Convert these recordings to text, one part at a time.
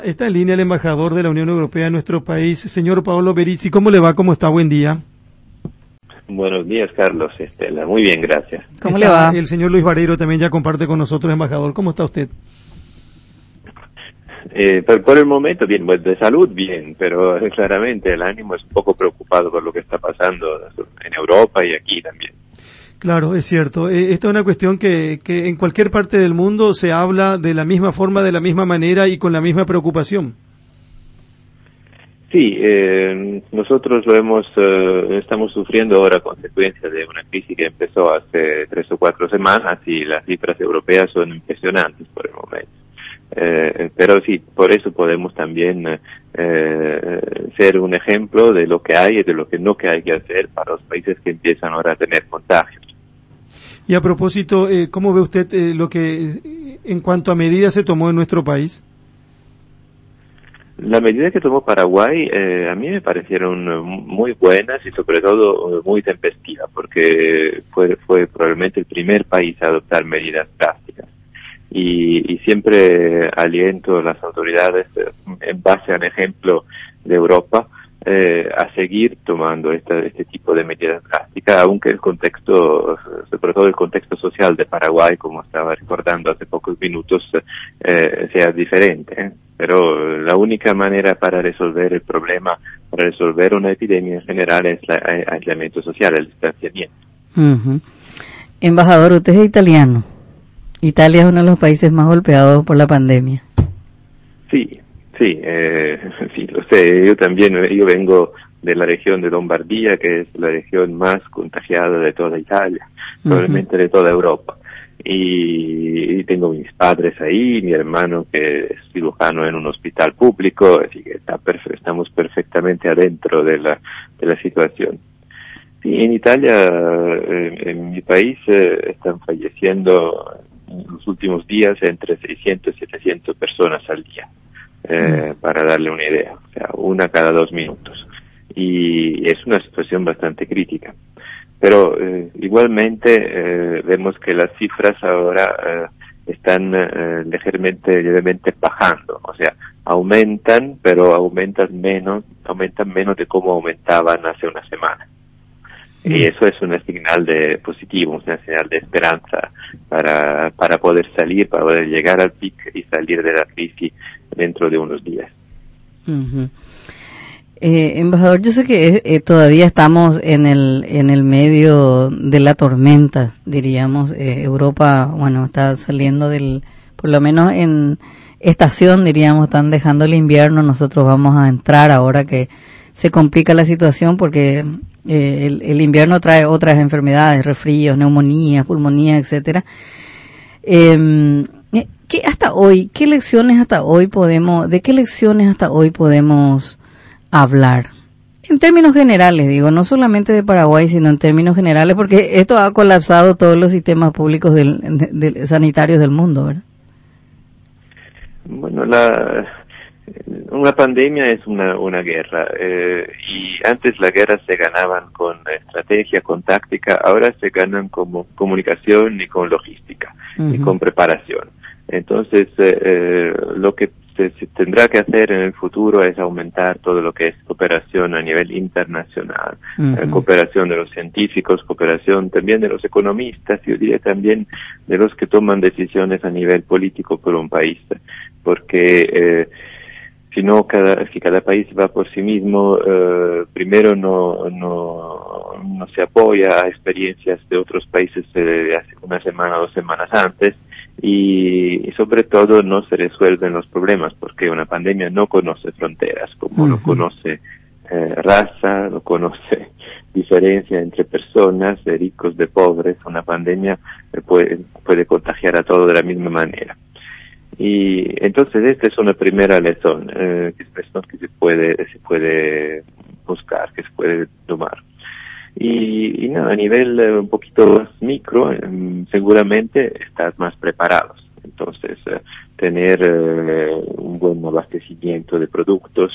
Está en línea el embajador de la Unión Europea en nuestro país, señor Paolo Berizzi. ¿Cómo le va? ¿Cómo está? Buen día. Buenos días, Carlos, Estela. Muy bien, gracias. ¿Cómo le va? El señor Luis Vareiro también ya comparte con nosotros, embajador. ¿Cómo está usted? Por el momento, bien, pues de salud, bien, pero claramente el ánimo es un poco preocupado por lo que está pasando en Europa y aquí también. Claro, es cierto. Esta es una cuestión que en cualquier parte del mundo se habla de la misma forma, de la misma manera y con la misma preocupación. Sí, nosotros estamos sufriendo ahora consecuencias de una crisis que empezó hace 3 o 4 semanas y las cifras europeas son impresionantes por el momento. Pero sí, por eso podemos también ser un ejemplo de lo que hay y de lo que no que hay que hacer para los países que empiezan ahora a tener contagios. Y a propósito, ¿cómo ve usted lo que en cuanto a medidas se tomó en nuestro país? La medida que tomó Paraguay a mí me parecieron muy buenas y sobre todo muy tempestivas, porque fue probablemente el primer país a adoptar medidas drásticas. Y siempre aliento a las autoridades, en base al ejemplo de Europa, a seguir tomando este tipo de medidas drásticas, aunque el contexto, sobre todo el contexto social de Paraguay, como estaba recordando hace pocos minutos, sea diferente. Pero la única manera para resolver el problema, para resolver una epidemia en general, es el aislamiento social, el distanciamiento. Embajador, usted es italiano. Italia es uno de los países más golpeados por la pandemia. Sí, lo sé. Yo vengo de la región de Lombardía, que es la región más contagiada de toda Italia, probablemente de toda Europa. Y tengo mis padres ahí, mi hermano que es cirujano en un hospital público, así que estamos perfectamente adentro de la situación. Sí, en Italia, en mi país, están falleciendo en los últimos días entre 600 y 700 personas al día, para darle una idea, o sea, una cada 2 minutos. Y es una situación bastante crítica. Pero igualmente vemos que las cifras ahora están levemente bajando, o sea, aumentan, pero aumentan menos de cómo aumentaban hace una semana. Y eso es un señal de positivo, una señal de esperanza para poder llegar al pic y salir de la crisis dentro de unos días. Embajador, yo sé que todavía estamos en el medio de la tormenta, diríamos. Europa, bueno, está saliendo por lo menos en estación, diríamos, están dejando el invierno. Nosotros vamos a entrar ahora que se complica la situación porque el invierno trae otras enfermedades, resfríos, neumonía, pulmonía, etcétera. ¿De qué lecciones hasta hoy podemos hablar? En términos generales, digo, no solamente de Paraguay, sino en términos generales, porque esto ha colapsado todos los sistemas públicos sanitarios del mundo, ¿verdad? Bueno, una pandemia es una guerra, y antes las guerras se ganaban con estrategia, con táctica, ahora se ganan con comunicación y con logística y con preparación. Entonces, lo que se tendrá que hacer en el futuro es aumentar todo lo que es cooperación a nivel internacional, cooperación de los científicos, cooperación también de los economistas, yo diría también de los que toman decisiones a nivel político por un país, porque si no, si cada país va por sí mismo, primero no se apoya a experiencias de otros países de hace una semana o 2 semanas antes, y sobre todo no se resuelven los problemas, porque una pandemia no conoce fronteras, como no conoce raza, no conoce diferencia entre personas, de ricos, de pobres. Una pandemia puede contagiar a todos de la misma manera. Y entonces esta es una primera lección que se puede buscar, que se puede tomar. Y nada, a nivel un poquito más micro, seguramente estar más preparados. Entonces, tener un buen abastecimiento de productos,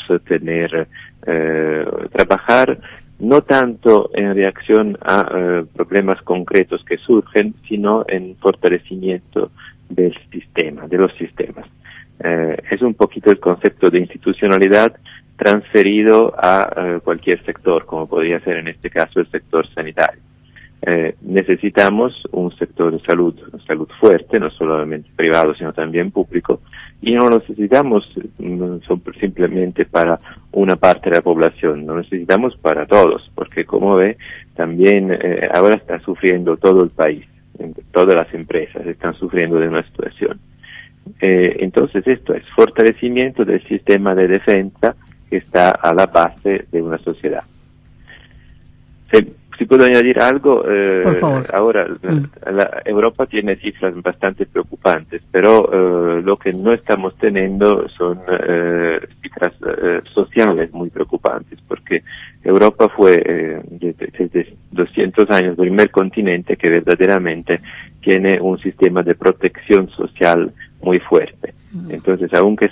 trabajar no tanto en reacción a problemas concretos que surgen, sino en fortalecimiento del sistema, de los sistemas. Es un poquito el concepto de institucionalidad transferido a cualquier sector, como podría ser en este caso el sector sanitario. Necesitamos un sector de salud fuerte, no solamente privado, sino también público, y no lo necesitamos simplemente para una parte de la población, lo necesitamos para todos, porque como ve, también ahora está sufriendo todo el país, todas las empresas están sufriendo de una situación. Entonces esto es fortalecimiento del sistema de defensa que está a la base de una sociedad. Si puedo añadir algo, por favor. Ahora Europa tiene cifras bastante preocupantes, pero lo que no estamos teniendo son cifras sociales muy preocupantes, porque Europa fue desde 200 años el primer continente que verdaderamente tiene un sistema de protección social muy fuerte. Entonces, aunque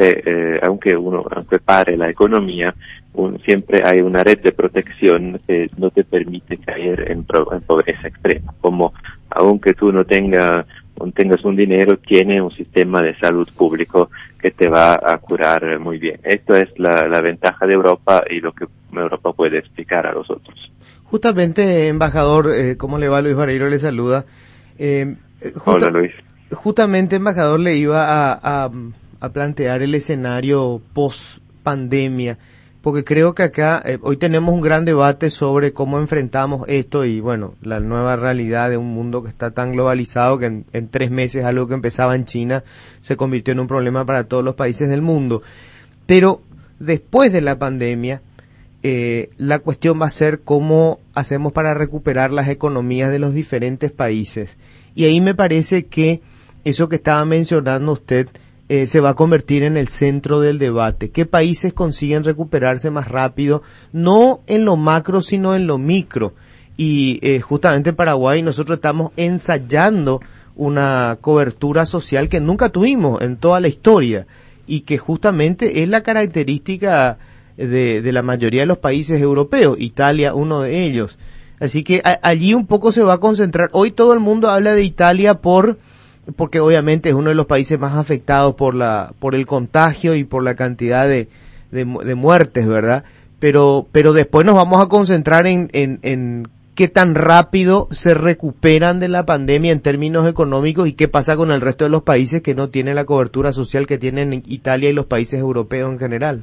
pare la economía, siempre hay una red de protección que no te permite caer en pobreza extrema. Como aunque tú no tengas un dinero, tiene un sistema de salud público que te va a curar muy bien. Esto es la ventaja de Europa y lo que Europa puede explicar a los otros. Justamente, embajador, ¿cómo le va? Luis Vareiro le saluda. Hola, Luis. Justamente, embajador, le iba a plantear el escenario post-pandemia, porque creo que acá hoy tenemos un gran debate sobre cómo enfrentamos esto y, bueno, la nueva realidad de un mundo que está tan globalizado que en 3 meses algo que empezaba en China se convirtió en un problema para todos los países del mundo. Pero después de la pandemia, la cuestión va a ser cómo hacemos para recuperar las economías de los diferentes países. Y ahí me parece que eso que estaba mencionando usted se va a convertir en el centro del debate. ¿Qué países consiguen recuperarse más rápido? No en lo macro, sino en lo micro. Y justamente en Paraguay nosotros estamos ensayando una cobertura social que nunca tuvimos en toda la historia y que justamente es la característica de la mayoría de los países europeos, Italia uno de ellos. Así que allí un poco se va a concentrar. Hoy todo el mundo habla de Italia porque obviamente es uno de los países más afectados por el contagio y por la cantidad de muertes, ¿verdad? Pero después nos vamos a concentrar en qué tan rápido se recuperan de la pandemia en términos económicos y qué pasa con el resto de los países que no tienen la cobertura social que tienen Italia y los países europeos en general.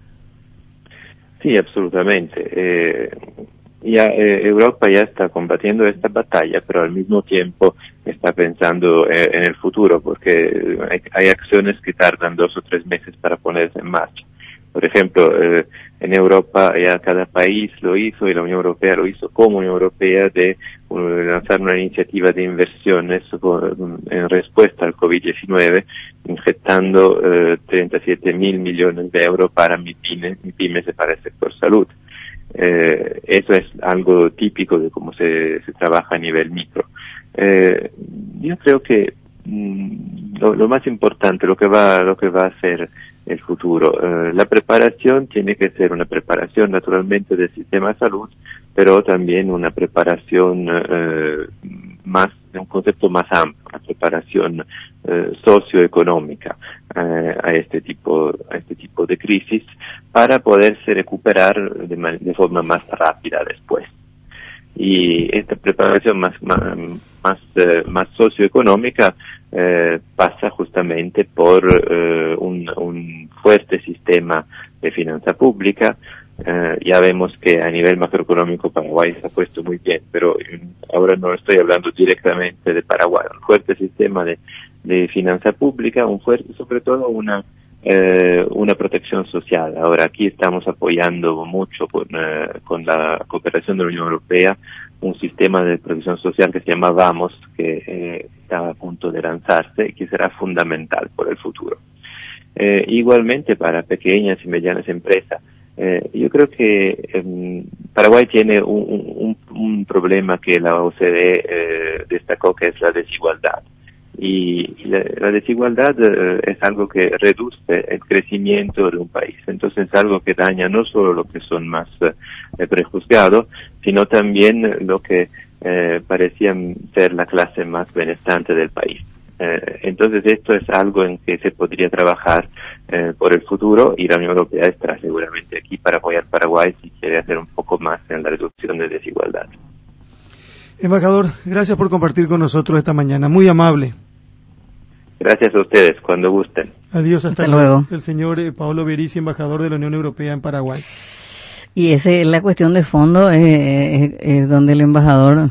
Sí, absolutamente. Europa ya está combatiendo esta batalla, pero al mismo tiempo está pensando en el futuro, porque hay acciones que tardan 2 o 3 meses para ponerse en marcha. Por ejemplo, en Europa ya cada país lo hizo y la Unión Europea lo hizo como Unión Europea de lanzar una iniciativa de inversiones en respuesta al COVID-19, inyectando 37.000 millones de euros para MIPYMES y para el sector salud. Eso es algo típico de cómo se trabaja a nivel micro. Yo creo que lo más importante, lo que va a hacer el futuro, la preparación tiene que ser una preparación naturalmente del sistema de salud, pero también una preparación de un concepto más amplio, una preparación socioeconómica a este tipo de crisis para poderse recuperar de forma más rápida después. Y esta preparación más socioeconómica pasa justamente por un fuerte sistema de finanza pública. Ya vemos que a nivel macroeconómico Paraguay se ha puesto muy bien, pero ahora no estoy hablando directamente de Paraguay. Un fuerte sistema de finanza pública, sobre todo una protección social. Ahora aquí estamos apoyando mucho con la cooperación de la Unión Europea un sistema de protección social que se llama VAMOS, que está a punto de lanzarse y que será fundamental por el futuro. Igualmente para pequeñas y medianas empresas, yo creo que Paraguay tiene un problema que la OCDE destacó, que es la desigualdad. Y la desigualdad es algo que reduce el crecimiento de un país. Entonces es algo que daña no solo lo que son más prejuzgados, sino también lo que parecían ser la clase más benestante del país. Entonces esto es algo en que se podría trabajar por el futuro, y la Unión Europea estará seguramente aquí para apoyar a Paraguay si quiere hacer un poco más en la reducción de desigualdad. Embajador, gracias por compartir con nosotros esta mañana, muy amable. Gracias a ustedes, cuando gusten. Adiós, hasta luego. El señor Paolo Berici, embajador de la Unión Europea en Paraguay. Y esa es la cuestión de fondo, es donde el embajador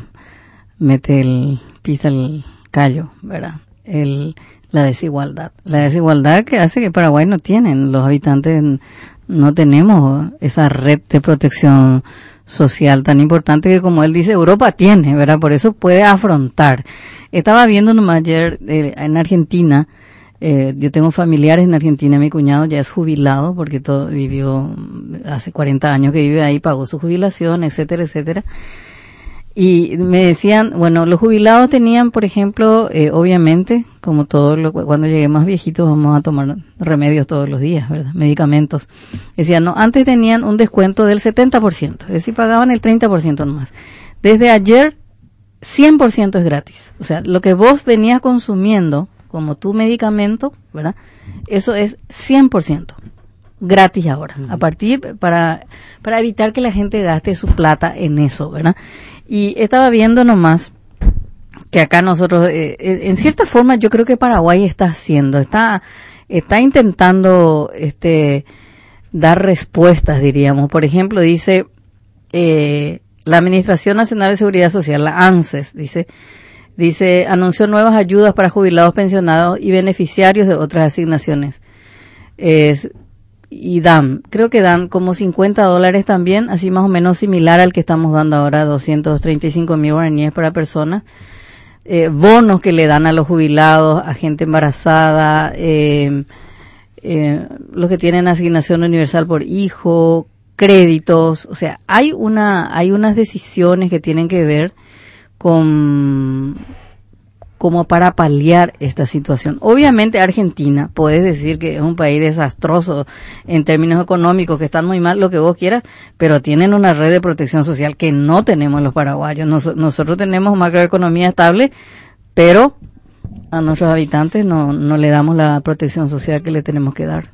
pisa el callo, ¿verdad? La desigualdad que hace que Paraguay no tienen, los habitantes no tenemos esa red de protección social tan importante que, como él dice, Europa tiene, ¿verdad? Por eso puede afrontar. Estaba viendo nomás ayer en Argentina, yo tengo familiares en Argentina, mi cuñado ya es jubilado porque vivió hace 40 años que vive ahí, pagó su jubilación, etcétera, etcétera. Y me decían, bueno, los jubilados tenían, por ejemplo, obviamente, como cuando lleguemos viejitos vamos a tomar remedios todos los días, ¿verdad? Medicamentos. Decían, no, antes tenían un descuento del 70%, es decir, pagaban el 30% nomás. Desde ayer, 100% es gratis. O sea, lo que vos venías consumiendo como tu medicamento, ¿verdad? Eso es 100% gratis ahora, a partir, para evitar que la gente gaste su plata en eso, ¿verdad? Y estaba viendo nomás que acá nosotros, en cierta forma, yo creo que Paraguay está intentando, dar respuestas, diríamos. Por ejemplo, dice, la Administración Nacional de Seguridad Social, la ANSES, dice, anunció nuevas ayudas para jubilados, pensionados y beneficiarios de otras asignaciones. Y creo que dan como $50 también, así más o menos similar al que estamos dando ahora, 235.000 guaraníes para personas. Bonos que le dan a los jubilados, a gente embarazada, los que tienen asignación universal por hijo, créditos. O sea, hay unas decisiones que tienen que ver como para paliar esta situación. Obviamente Argentina, puedes decir que es un país desastroso en términos económicos, que están muy mal, lo que vos quieras, pero tienen una red de protección social que no tenemos los paraguayos. Nosotros tenemos macroeconomía estable, pero a nuestros habitantes no le damos la protección social que le tenemos que dar.